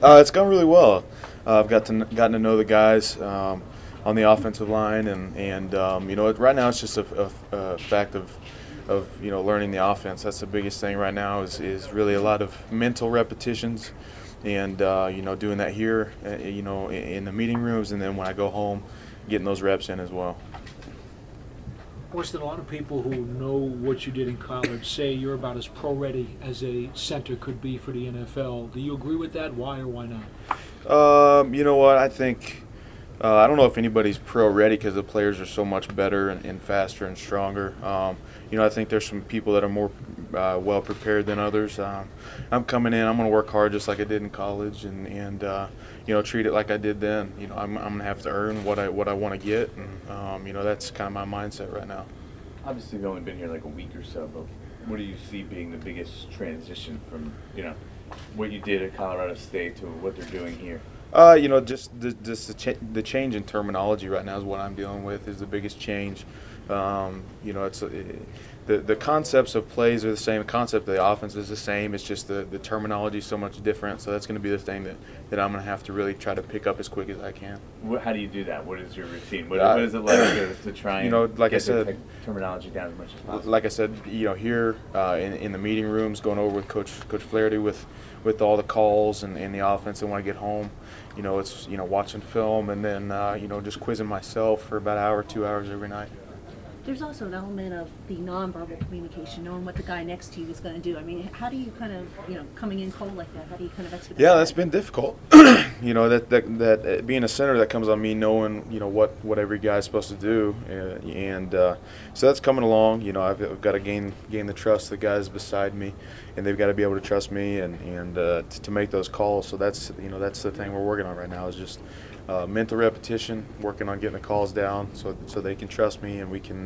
It's gone really well. I've gotten to know the guys on the offensive line, and right now it's just a fact of learning the offense. That's the biggest thing right now is really a lot of mental repetitions, and doing that here, in the meeting rooms, and then when I go home, getting those reps in as well. Weston, a lot of people who know what you did in college say you're about as pro-ready as a center could be for the NFL. Do you agree with that? Why or why not? You know what? I think I don't know if anybody's pro-ready because the players are so much better and faster and stronger. I think there's some people that are more well prepared than others. I'm coming in. I'm going to work hard just like I did in college, and treat it like I did then. I'm going to have to earn what I want to get, and that's kind of my mindset right now. Obviously, you've only been here like a week or so, but what do you see being the biggest transition from what you did at Colorado State to what they're doing here? Just the change in terminology right now is what I'm dealing with. Is the biggest change. It's the concepts of plays are the same. The concept of the offense is the same. It's just the terminology is so much different. So that's going to be the thing that I'm going to have to really try to pick up as quick as I can. How do you do that? What is your routine? What is it like to try and like get I said, the terminology down as much as possible? Like I said, here in the meeting rooms, going over with Coach Flaherty with all the calls and the offense, and when I get home, it's watching film and then just quizzing myself for about an hour, 2 hours every night. There's also an element of the nonverbal communication, knowing what the guy next to you is going to do. I mean, how do you kind of, coming in cold like that, how do you kind of expedite that? Yeah, that's been difficult. that being a center, that comes on me knowing, what every guy's supposed to do. So that's coming along. I've got to gain the trust of the guys beside me, and they've got to be able to trust me and to make those calls. So that's the thing we're working on right now is just mental repetition, working on getting the calls down so they can trust me and we can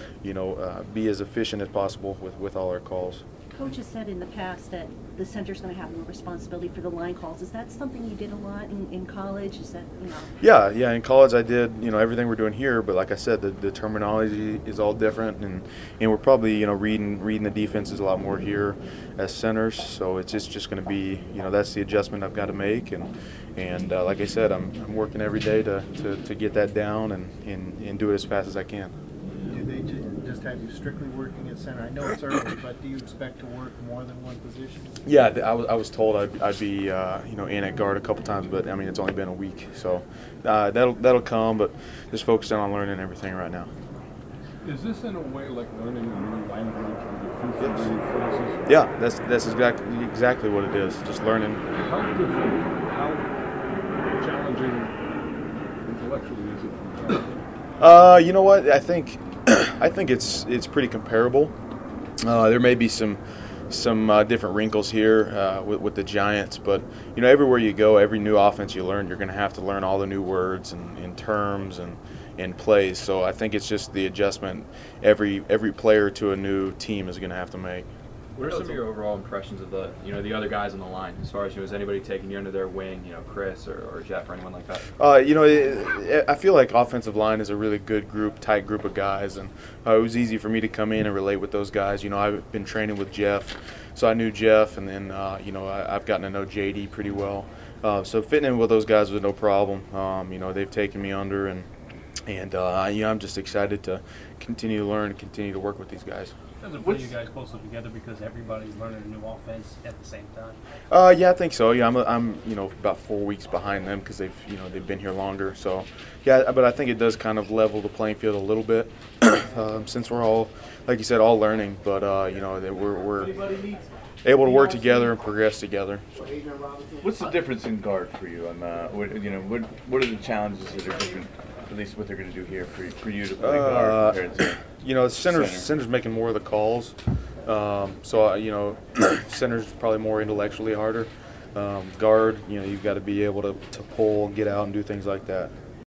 be as efficient as possible with all our calls. Coach has said in the past that the center's going to have more responsibility for the line calls. Is that something you did a lot in college? Is that Yeah. In college I did everything we're doing here, but like I said, the terminology is all different, and we're probably reading the defenses a lot more here as centers. So it's just going to be that's the adjustment I've got to make, and like I said, I'm working every day to get that down and do it as fast as I can. Do they just have you strictly working at center? I know it's early, but do you expect to work more than one position? Yeah, I was told I'd be in at guard a couple times, but I mean it's only been a week, so that'll come. But just focusing on learning everything right now. Is this in a way like learning a new language or the phrases? Yeah, that's exactly what it is. Just learning. How different, how challenging intellectually is it from college? You know what? I think it's pretty comparable. There may be some different wrinkles here with the Giants, but everywhere you go, every new offense you learn, you're going to have to learn all the new words and terms and plays. So I think it's just the adjustment every player to a new team is going to have to make. What are some of your overall impressions of the other guys on the line? As far as is anybody taking you under their wing? Chris or Jeff or anyone like that? I feel like offensive line is a really good group, tight group of guys, and it was easy for me to come in and relate with those guys. I've been training with Jeff, so I knew Jeff, and then I've gotten to know JD pretty well. So fitting in with those guys was no problem. They've taken me under, and I'm just excited to continue to learn and continue to work with these guys. Does it bring you guys closer together because everybody's learning a new offense at the same time? Yeah, I think so. Yeah, I'm about 4 weeks behind them because they've been here longer. So yeah, but I think it does kind of level the playing field a little bit since we're all, like you said, all learning. But we're able to work together and progress together. What's the difference in guard for you? What are the challenges that are different? At least what they're going to do here for you to play guard compared to center's making more of the calls. Center's probably more intellectually harder. Guard, you've got to be able to pull, get out, and do things like that.